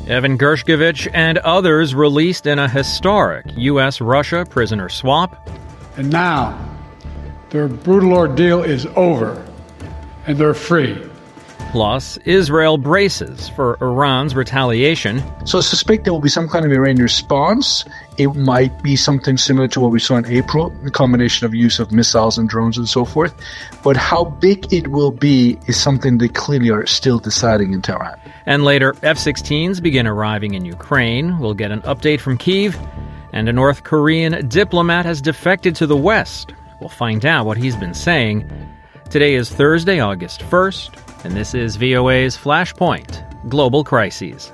Evan Gershkovich and others released in a historic U.S.-Russia prisoner swap. And now, their brutal ordeal is over, and they're free. Plus, Israel braces for Iran's retaliation. So I suspect there will be some kind of Iranian response. It might be something similar to what we saw in April, the combination of use of missiles and drones and so forth. But how big it will be is something they clearly are still deciding in Tehran. And later, F-16s begin arriving in Ukraine. We'll get an update from Kyiv. And a North Korean diplomat has defected to the West. We'll find out what he's been saying. Today is Thursday, August 1st. And this is VOA's Flashpoint, Global Crises.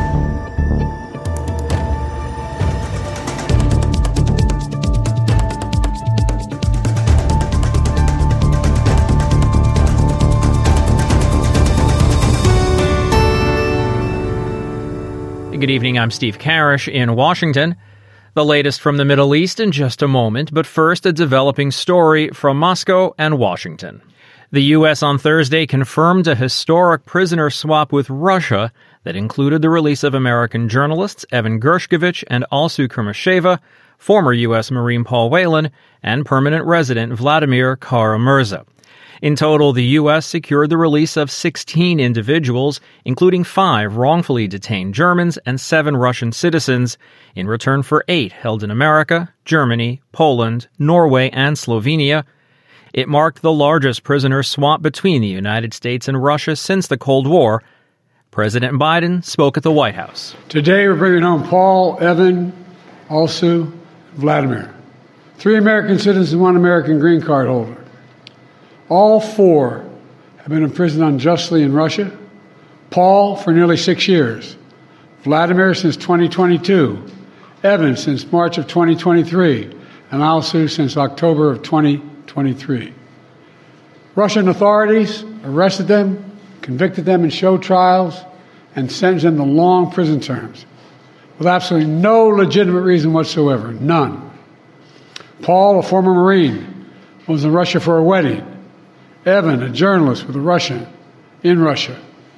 Good evening, I'm Steve Karish in Washington. The latest from the Middle East in just a moment, but first a developing story from Moscow and Washington. The U.S. on Thursday confirmed a historic prisoner swap with Russia that included the release of American journalists Evan Gershkovich and Alsu Kurmasheva, former U.S. Marine Paul Whelan, and permanent resident Vladimir Kara-Murza. In total, the U.S. secured the release of 16 individuals, including 5 wrongfully detained Germans and 7 Russian citizens, in return for 8 held in America, Germany, Poland, Norway, and Slovenia. It marked the largest prisoner swap between the United States and Russia since the Cold War. President Biden spoke at the White House. Today we're bringing home Paul, Evan, Alsu, Vladimir. 3 American citizens and 1 American green card holder. All 4 have been imprisoned unjustly in Russia. Paul for nearly 6 years. Vladimir since 2022. Evan since March of 2023. And Alsu since October of 2023. Russian authorities arrested them, convicted them in show trials, and sentenced them to long prison terms with absolutely no legitimate reason whatsoever. None. Paul, a former Marine, was in Russia for a wedding. Evan, a journalist with a Russian, in Russia,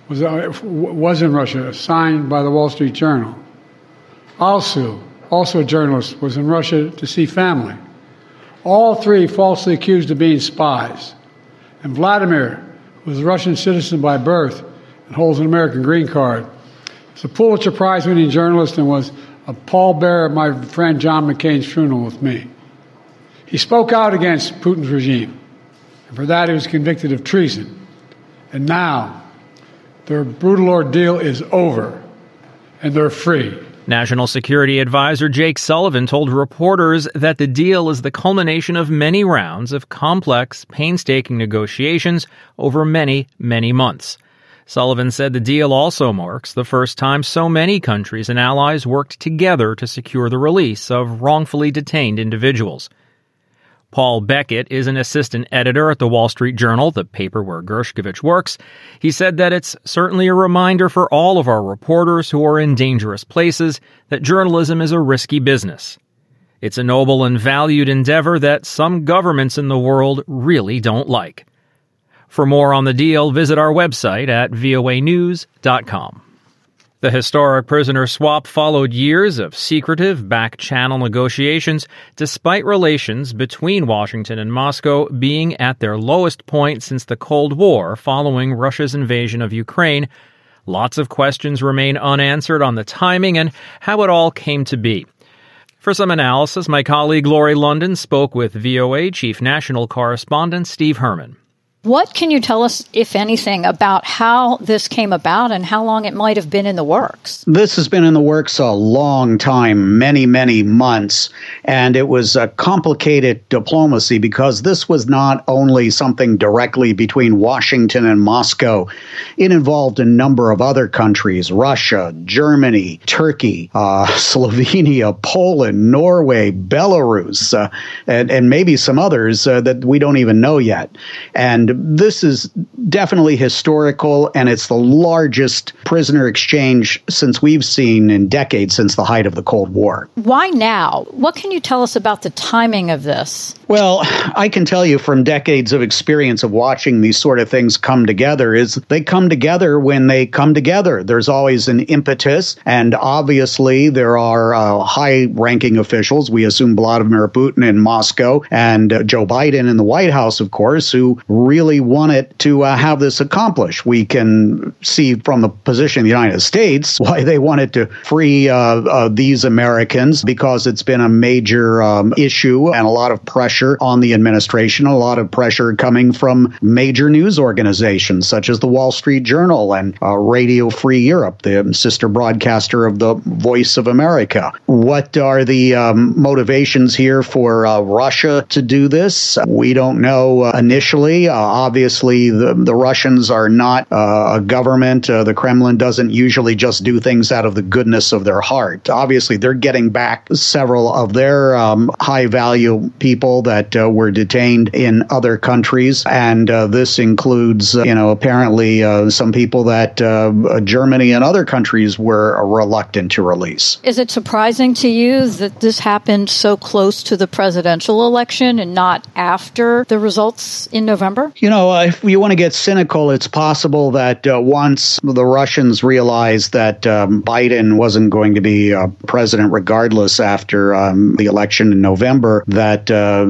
was in Russia, signed by the Wall Street Journal. Alsu, also a journalist, was in Russia to see family. All 3 falsely accused of being spies. And Vladimir was a Russian citizen by birth and holds an American green card. He's a Pulitzer Prize-winning journalist and was a pallbearer at my friend John McCain's funeral with me. He spoke out against Putin's regime. And for that, he was convicted of treason. And now, their brutal ordeal is over, and they're free. National Security Advisor Jake Sullivan told reporters that the deal is the culmination of many rounds of complex, painstaking negotiations over many, many months. Sullivan said the deal also marks the first time so many countries and allies worked together to secure the release of wrongfully detained individuals. Paul Beckett is an assistant editor at the Wall Street Journal, the paper where Gershkovich works. He said that it's certainly a reminder for all of our reporters who are in dangerous places that journalism is a risky business. It's a noble and valued endeavor that some governments in the world really don't like. For more on the deal, visit our website at voanews.com. The historic prisoner swap followed years of secretive, back-channel negotiations, despite relations between Washington and Moscow being at their lowest point since the Cold War following Russia's invasion of Ukraine. Lots of questions remain unanswered on the timing and how it all came to be. For some analysis, my colleague Lori London spoke with VOA Chief National Correspondent Steve Herman. What can you tell us, if anything, about how this came about and how long it might have been in the works? This has been in the works a long time, many, many months, and it was a complicated diplomacy because this was not only something directly between Washington and Moscow. It involved a number of other countries, Russia, Germany, Turkey, Slovenia, Poland, Norway, Belarus, and maybe some others that we don't even know yet. And this is definitely historical, and it's the largest prisoner exchange since we've seen in decades, since the height of the Cold War. Why now? What can you tell us about the timing of this? Well, I can tell you from decades of experience of watching these sort of things come together is they come together when they come together. There's always an impetus, and obviously there are high-ranking officials, we assume Vladimir Putin in Moscow and Joe Biden in the White House, of course, who really wanted to have this accomplished. We can see from the position of the United States why they wanted to free these Americans, because it's been a major issue and a lot of pressure on the administration, a lot of pressure coming from major news organizations such as the Wall Street Journal and Radio Free Europe, the sister broadcaster of the Voice of America. What are the motivations here for Russia to do this? We don't know initially. Obviously, the Russians are not a government. The Kremlin doesn't usually just do things out of the goodness of their heart. Obviously, they're getting back several of their high-value people that were detained in other countries, and this includes, apparently some people that Germany and other countries were reluctant to release. Is it surprising to you that this happened so close to the presidential election and not after the results in November? If you want to get cynical, it's possible that once the Russians realized that Biden wasn't going to be president regardless after the election in November, that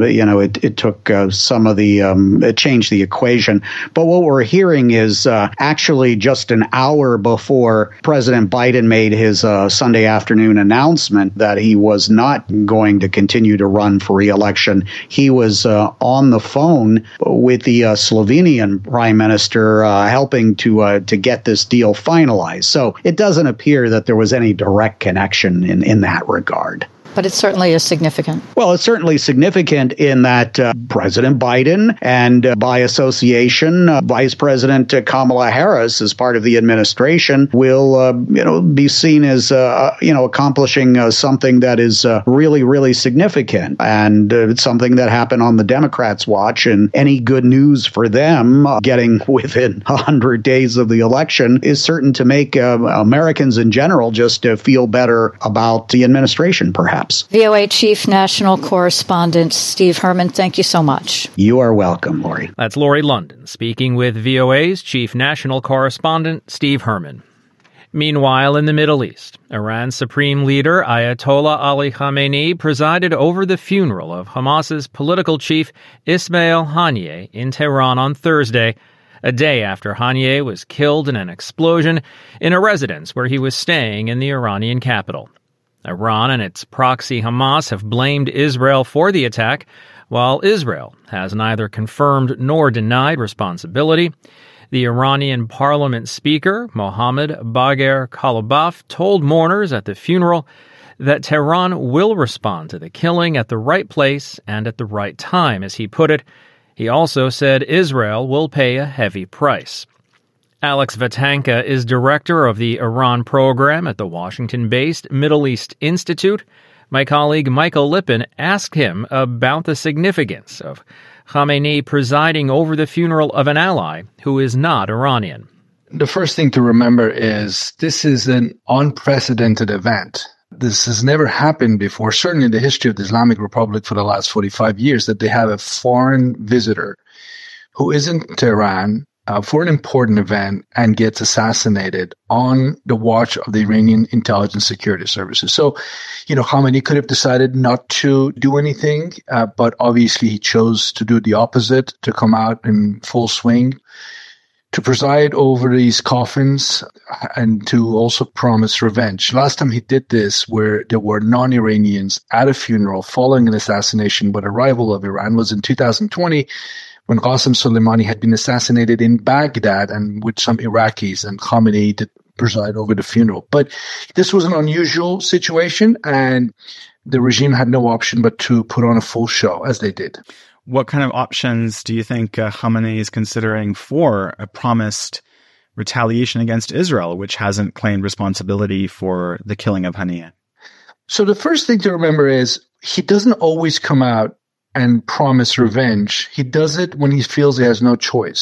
it took some of the, it changed the equation. But what we're hearing is actually just an hour before President Biden made his Sunday afternoon announcement that he was not going to continue to run for re-election, he was on the phone with the Slovenian prime minister helping to get this deal finalized. So it doesn't appear that there was any direct connection in that regard. But it certainly is significant. Well, it's certainly significant in that President Biden and by association, Vice President Kamala Harris, as part of the administration, will, be seen as, accomplishing something that is really, really significant. And it's something that happened on the Democrats' watch. And any good news for them getting within 100 days of the election is certain to make Americans in general just feel better about the administration, perhaps. VOA Chief National Correspondent Steve Herman, thank you so much. You are welcome, Lori. That's Lori London speaking with VOA's Chief National Correspondent Steve Herman. Meanwhile, in the Middle East, Iran's Supreme Leader Ayatollah Ali Khamenei presided over the funeral of Hamas's political chief Ismail Haniyeh in Tehran on Thursday, a day after Haniyeh was killed in an explosion in a residence where he was staying in the Iranian capital. Iran and its proxy Hamas have blamed Israel for the attack, while Israel has neither confirmed nor denied responsibility. The Iranian parliament speaker, Mohammad Bagher Khalibaf, told mourners at the funeral that Tehran will respond to the killing at the right place and at the right time, as he put it. He also said Israel will pay a heavy price. Alex Vatanka is director of the Iran program at the Washington-based Middle East Institute. My colleague Michael Lippin asked him about the significance of Khamenei presiding over the funeral of an ally who is not Iranian. The first thing to remember is this is an unprecedented event. This has never happened before, certainly in the history of the Islamic Republic for the last 45 years, that they have a foreign visitor who is in Tehran for an important event and gets assassinated on the watch of the Iranian intelligence security services. So, Khamenei could have decided not to do anything, but obviously he chose to do the opposite, to come out in full swing, to preside over these coffins and to also promise revenge. Last time he did this, where there were non-Iranians at a funeral following an assassination but a rival of Iran, was in 2020, when Qasem Soleimani had been assassinated in Baghdad and with some Iraqis, and Khamenei did preside over the funeral. But this was an unusual situation, and the regime had no option but to put on a full show, as they did. What kind of options do you think Khamenei is considering for a promised retaliation against Israel, which hasn't claimed responsibility for the killing of Haniyeh? So the first thing to remember is he doesn't always come out and promise revenge. He does it when he feels he has no choice.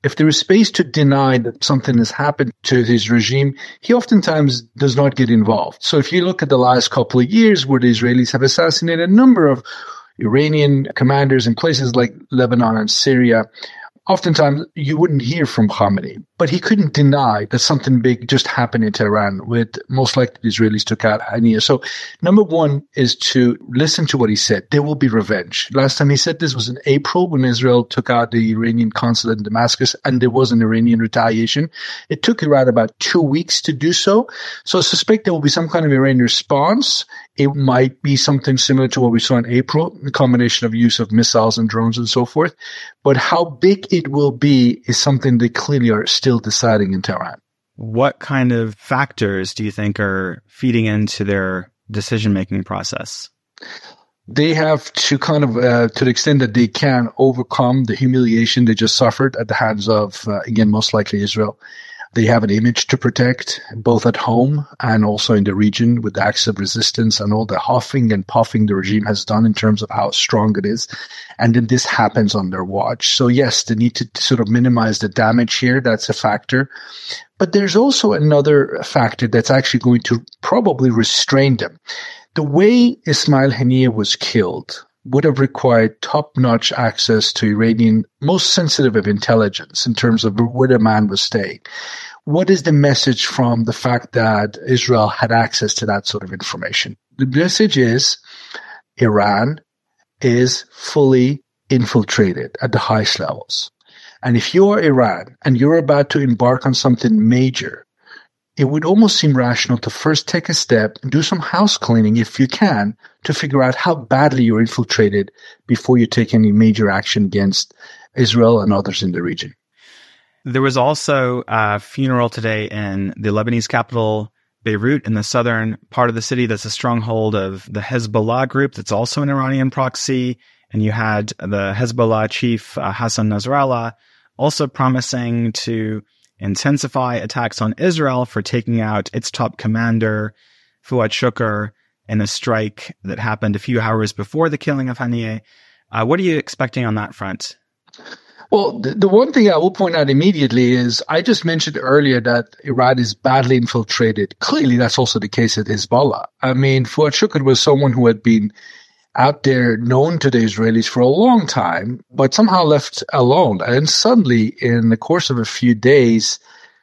if there is space to deny that something has happened to his regime, he oftentimes does not get involved. So if you look at the last couple of years where the Israelis have assassinated a number of Iranian commanders in places like Lebanon and Syria, oftentimes you wouldn't hear from Khamenei, but he couldn't deny that something big just happened in Tehran with most likely the Israelis took out Haniyeh. So number one is to listen to what he said. There will be revenge. Last time he said this was in April when Israel took out the Iranian consulate in Damascus and there was an Iranian retaliation. It took Iran about 2 weeks to do so. So I suspect there will be some kind of Iranian response. It might be something similar to what we saw in April, the combination of use of missiles and drones and so forth. But how big it will be is something they clearly are still deciding in Tehran. What kind of factors do you think are feeding into their decision-making process? They have to kind of, to the extent that they can, overcome the humiliation they just suffered at the hands of, again, most likely Israel. They have an image to protect, both at home and also in the region, with the acts of resistance and all the huffing and puffing the regime has done in terms of how strong it is. And then this happens on their watch. So yes, they need to sort of minimize the damage here. That's a factor. But there's also another factor that's actually going to probably restrain them. The way Ismail Haniyeh was killed would have required top-notch access to Iranian most sensitive of intelligence in terms of where the man was staying. What is the message from the fact that Israel had access to that sort of information? The message is Iran is fully infiltrated at the highest levels. And if you're Iran and you're about to embark on something major, it would almost seem rational to first take a step and do some house cleaning if you can to figure out how badly you're infiltrated before you take any major action against Israel and others in the region. There was also a funeral today in the Lebanese capital, Beirut, in the southern part of the city. That's a stronghold of the Hezbollah group that's also an Iranian proxy. And you had the Hezbollah chief, Hassan Nasrallah, also promising to intensify attacks on Israel for taking out its top commander, Fuad Shukr, in a strike that happened a few hours before the killing of Haniyeh. What are you expecting on that front? Well, the one thing I will point out immediately is I just mentioned earlier that Iran is badly infiltrated. Clearly, that's also the case at Hezbollah. I mean, Fuad Shukr was someone who had been out there known to the Israelis for a long time, but somehow left alone. And suddenly, in the course of a few days,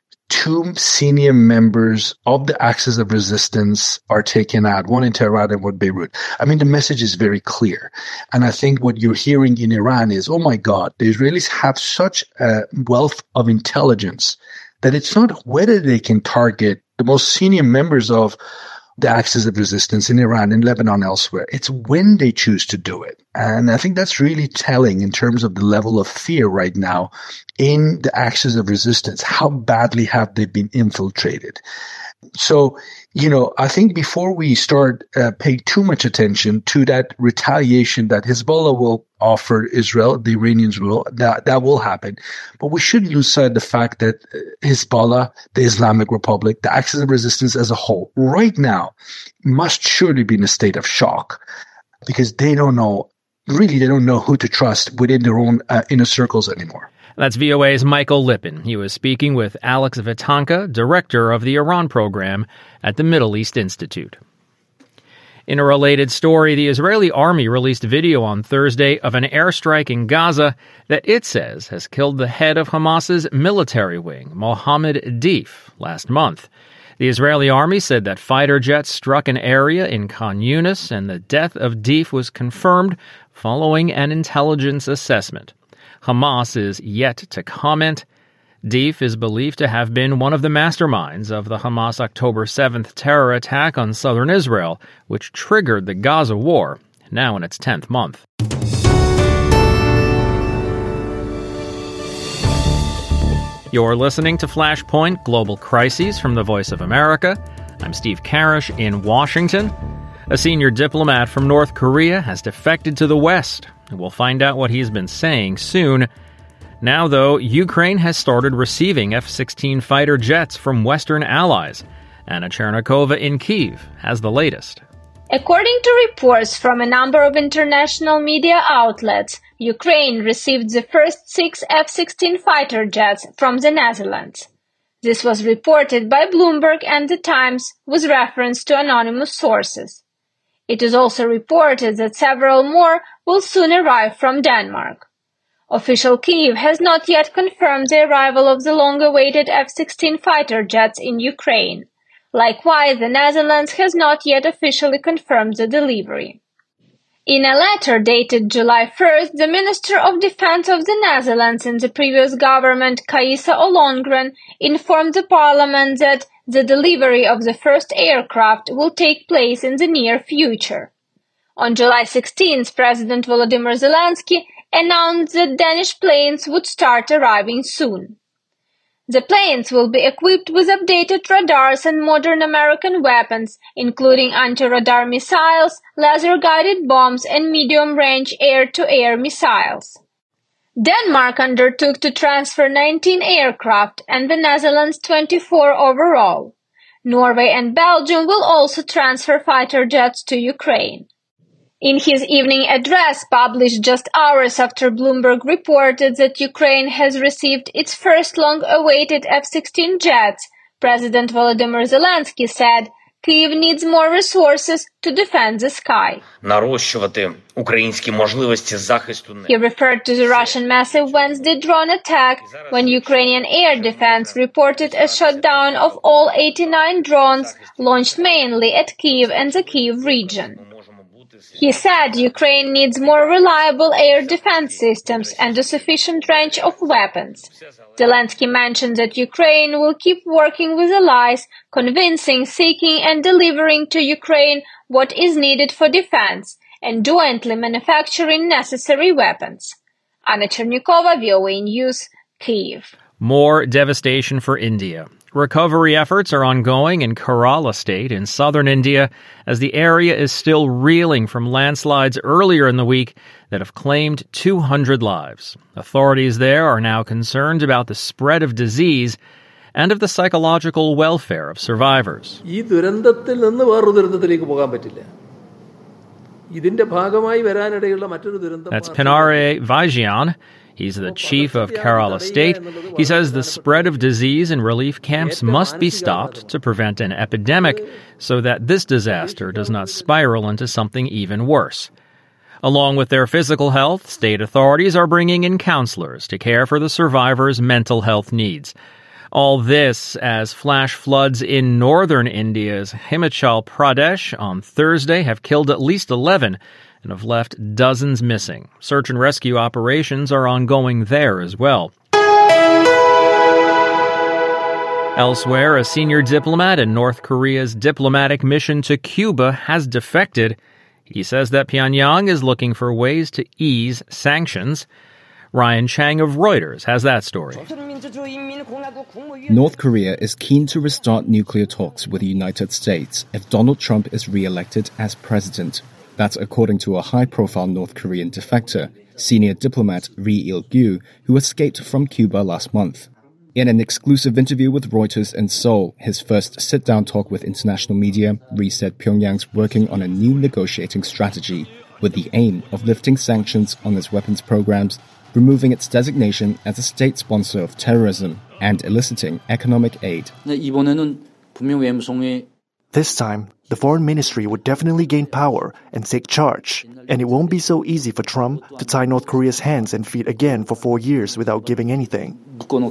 2 senior members of the Axis of Resistance are taken out, one in Tehran and one in Beirut. I mean, the message is very clear. And I think what you're hearing in Iran is, oh my God, the Israelis have such a wealth of intelligence that it's not whether they can target the most senior members of the Axis of Resistance in Iran, in Lebanon, elsewhere. It's when they choose to do it. And I think that's really telling in terms of the level of fear right now in the Axis of Resistance. How badly have they been infiltrated? So, I think before we start paying too much attention to that retaliation that Hezbollah will offer Israel, the Iranians will, that will happen. But we shouldn't lose sight of the fact that Hezbollah, the Islamic Republic, the Axis of Resistance as a whole, right now, must surely be in a state of shock because they don't know who to trust within their own inner circles anymore. That's VOA's Michael Lippin. He was speaking with Alex Vitanka, director of the Iran program at the Middle East Institute. In a related story, the Israeli army released video on Thursday of an airstrike in Gaza that it says has killed the head of Hamas's military wing, Mohammed Deif, last month. The Israeli army said that fighter jets struck an area in Khan Yunis and the death of Deif was confirmed following an intelligence assessment. Hamas is yet to comment. Deif is believed to have been one of the masterminds of the Hamas October 7th terror attack on southern Israel, which triggered the Gaza war, now in its 10th month. You're listening to Flashpoint Global Crises from the Voice of America. I'm Steve Karish in Washington. A senior diplomat from North Korea has defected to the West. We'll find out what he's been saying soon. Now, though, Ukraine has started receiving F-16 fighter jets from Western allies. Anna Chernikova in Kyiv has the latest. According to reports from a number of international media outlets, Ukraine received the first 6 F-16 fighter jets from the Netherlands. This was reported by Bloomberg and The Times with reference to anonymous sources. It is also reported that several more will soon arrive from Denmark. Official Kyiv has not yet confirmed the arrival of the long-awaited F-16 fighter jets in Ukraine. Likewise, the Netherlands has not yet officially confirmed the delivery. In a letter dated July 1st, the Minister of Defense of the Netherlands in the previous government, Kajsa Ollongren, informed the parliament that the delivery of the first aircraft will take place in the near future. On July 16th, President Volodymyr Zelensky announced that Danish planes would start arriving soon. The planes will be equipped with updated radars and modern American weapons, including anti-radar missiles, laser-guided bombs, and medium-range air-to-air missiles. Denmark undertook to transfer 19 aircraft and the Netherlands 24 overall. Norway and Belgium will also transfer fighter jets to Ukraine. In his evening address, published just hours after Bloomberg reported that Ukraine has received its first long-awaited F-16 jets, President Volodymyr Zelensky said, Kyiv needs more resources to defend the sky. He referred to the Russian massive Wednesday drone attack when Ukrainian air defense reported a shutdown of all 89 drones launched mainly at Kyiv and the Kyiv region. He said Ukraine needs more reliable air defense systems and a sufficient range of weapons. Zelensky mentioned that Ukraine will keep working with allies, convincing, seeking and delivering to Ukraine what is needed for defense, and jointly manufacturing necessary weapons. Anna Chernikova, VOA News, Kyiv. More devastation for India. Recovery efforts are ongoing in Kerala state in southern India as the area is still reeling from landslides earlier in the week that have claimed 200 lives. Authorities there are now concerned about the spread of disease and of the psychological welfare of survivors. That's Pinare Vaidyan. He's the chief of Kerala State. He says the spread of disease in relief camps must be stopped to prevent an epidemic so that this disaster does not spiral into something even worse. Along with their physical health, state authorities are bringing in counselors to care for the survivors' mental health needs. All this as flash floods in northern India's Himachal Pradesh on Thursday have killed at least 11 and have left dozens missing. Search and rescue operations are ongoing there as well. Elsewhere, a senior diplomat in North Korea's diplomatic mission to Cuba has defected. He says that Pyongyang is looking for ways to ease sanctions. Ryan Chang of Reuters has that story. North Korea is keen to restart nuclear talks with the United States if Donald Trump is re-elected as president. That's according to a high-profile North Korean defector, senior diplomat Ri Il-gyu, who escaped from Cuba last month. In an exclusive interview with Reuters in Seoul, his first sit-down talk with international media, Ri said Pyongyang's working on a new negotiating strategy with the aim of lifting sanctions on its weapons programs, removing its designation as a state sponsor of terrorism, and eliciting economic aid. This time, the foreign ministry would definitely gain power and take charge, and it won't be so easy for Trump to tie North Korea's hands and feet again for 4 years without giving anything.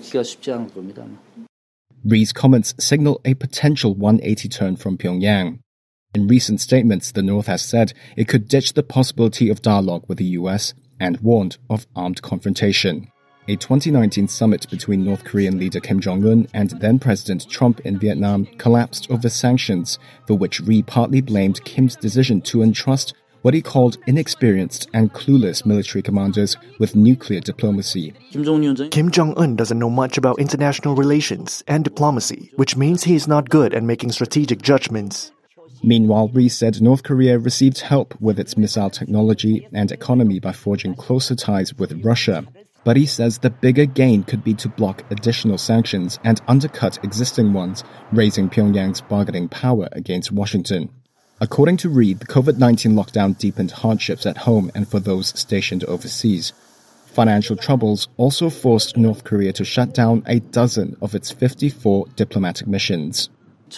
Ri's comments signal a potential 180 turn from Pyongyang. In recent statements, the North has said it could ditch the possibility of dialogue with the US and warned of armed confrontation. A 2019 summit between North Korean leader Kim Jong-un and then-President Trump in Vietnam collapsed over sanctions, for which Ri partly blamed Kim's decision to entrust what he called inexperienced and clueless military commanders with nuclear diplomacy. Kim Jong-un doesn't know much about international relations and diplomacy, which means he is not good at making strategic judgments. Meanwhile, Ri said North Korea received help with its missile technology and economy by forging closer ties with Russia. But he says the bigger gain could be to block additional sanctions and undercut existing ones, raising Pyongyang's bargaining power against Washington. According to Ri, the COVID-19 lockdown deepened hardships at home and for those stationed overseas. Financial troubles also forced North Korea to shut down a dozen of its 54 diplomatic missions.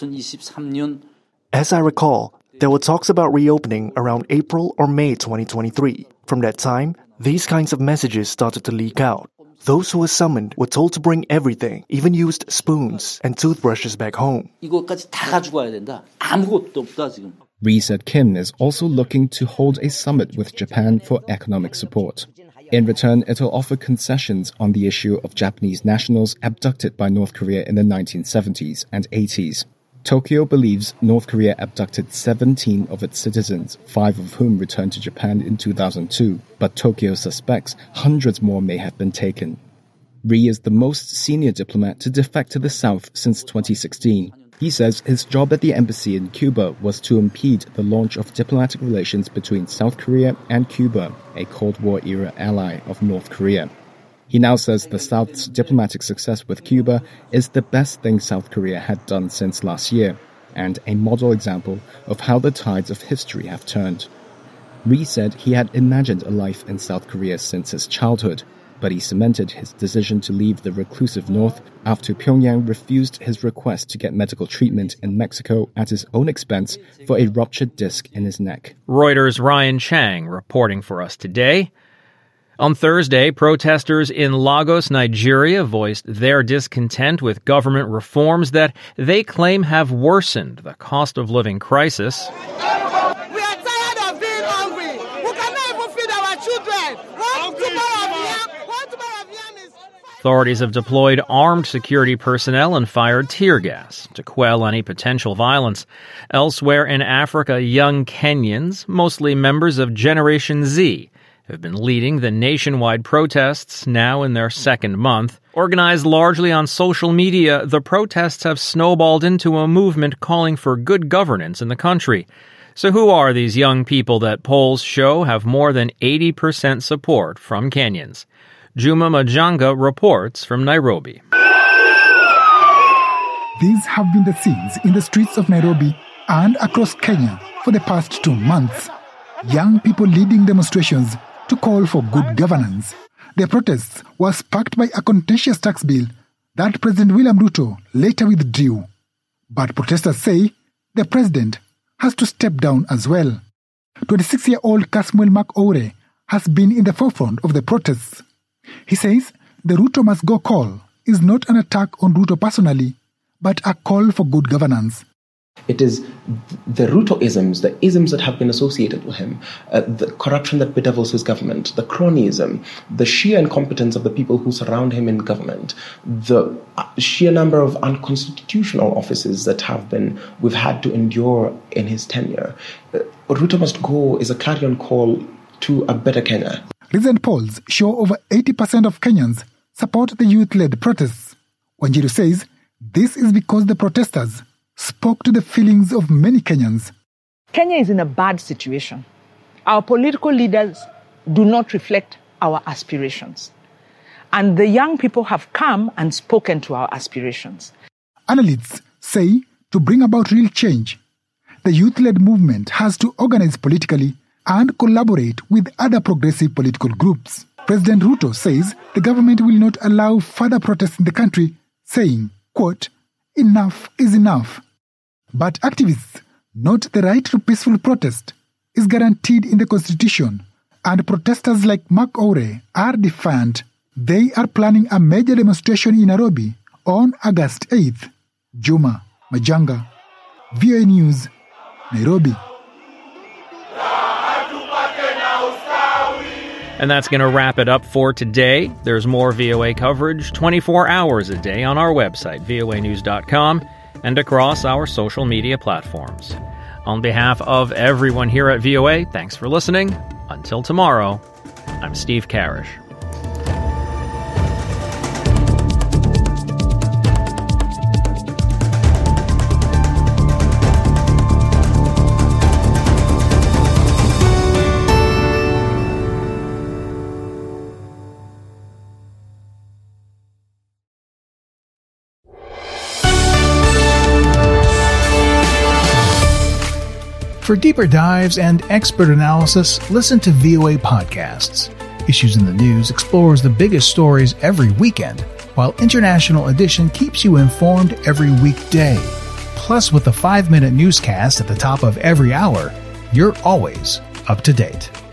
As I recall, there were talks about reopening around April or May 2023. From that time, these kinds of messages started to leak out. Those who were summoned were told to bring everything, even used spoons and toothbrushes back home. Ri said Kim is also looking to hold a summit with Japan for economic support. In return, it'll offer concessions on the issue of Japanese nationals abducted by North Korea in the 1970s and 80s. Tokyo believes North Korea abducted 17 of its citizens, 5 of whom returned to Japan in 2002, but Tokyo suspects hundreds more may have been taken. Ri is the most senior diplomat to defect to the South since 2016. He says his job at the embassy in Cuba was to impede the launch of diplomatic relations between South Korea and Cuba, a Cold War-era ally of North Korea. He now says the South's diplomatic success with Cuba is the best thing South Korea had done since last year, and a model example of how the tides of history have turned. Ri said he had imagined a life in South Korea since his childhood, but he cemented his decision to leave the reclusive North after Pyongyang refused his request to get medical treatment in Mexico at his own expense for a ruptured disc in his neck. Reuters' Ryan Chang reporting for us today. On Thursday, protesters in Lagos, Nigeria voiced their discontent with government reforms that they claim have worsened the cost of living crisis. We are tired of being hungry. We cannot even feed our children. Authorities have deployed armed security personnel and fired tear gas to quell any potential violence. Elsewhere in Africa, young Kenyans, mostly members of Generation Z, have been leading the nationwide protests now in their second month. Organized largely on social media, the protests have snowballed into a movement calling for good governance in the country. So who are these young people that polls show have more than 80% support from Kenyans? Juma Majanga reports from Nairobi. These have been the scenes in the streets of Nairobi and across Kenya for the past 2 months. Young people leading demonstrations to call for good governance. Their protests were sparked by a contentious tax bill that President William Ruto later withdrew. But protesters say the president has to step down as well. 26-year-old Kasmuel Makoure has been in the forefront of the protests. He says the Ruto must go call is not an attack on Ruto personally, but a call for good governance. It is the Ruto-isms, the isms that have been associated with him, the corruption that bedevils his government, the cronyism, the sheer incompetence of the people who surround him in government, the sheer number of unconstitutional offices that we've had to endure in his tenure. Ruto must go is a clarion call to a better Kenya. Recent polls show over 80% of Kenyans support the youth-led protests. Wanjiru says this is because the protesters spoke to the feelings of many Kenyans. Kenya is in a bad situation. Our political leaders do not reflect our aspirations. And the young people have come and spoken to our aspirations. Analysts say to bring about real change, the youth-led movement has to organize politically and collaborate with other progressive political groups. President Ruto says the government will not allow further protests in the country, saying, quote, "Enough is enough." But activists note the right to peaceful protest is guaranteed in the Constitution, and protesters like Makoure are defiant. They are planning a major demonstration in Nairobi on August 8th. Juma Majanga, VOA News, Nairobi. And that's going to wrap it up for today. There's more VOA coverage 24 hours a day on our website, voanews.com, and across our social media platforms. On behalf of everyone here at VOA, thanks for listening. Until tomorrow, I'm Steve Karish. For deeper dives and expert analysis, listen to VOA Podcasts. Issues in the News explores the biggest stories every weekend, while International Edition keeps you informed every weekday. Plus, with the 5-minute newscast at the top of every hour, you're always up to date.